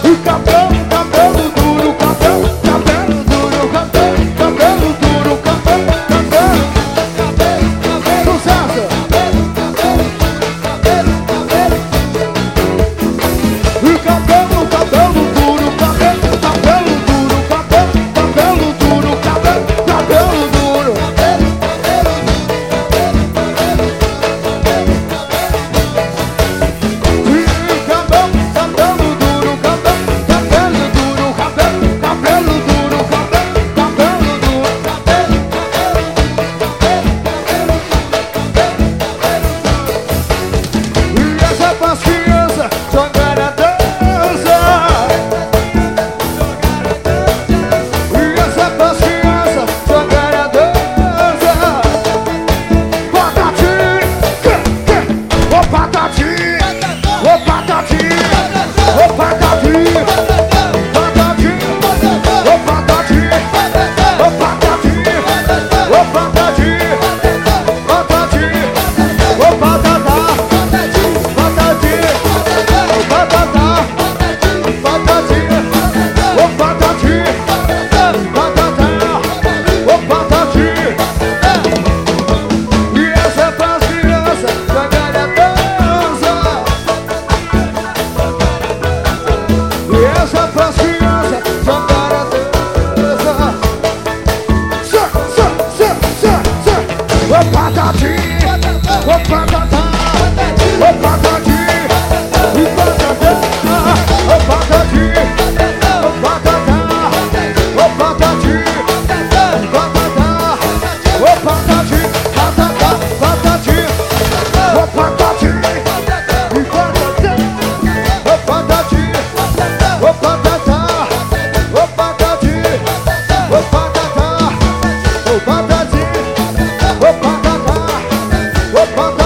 O cabelo, cabelo duro, cabelo, cabelo duro, cabelo, cabelo duro, cabelo, cabelo. Sucesso! O cabelo, cabelo duro, cabelo, cabelo duro, cabelo, cabelo duro, cabelo, cabelo duro. Opa,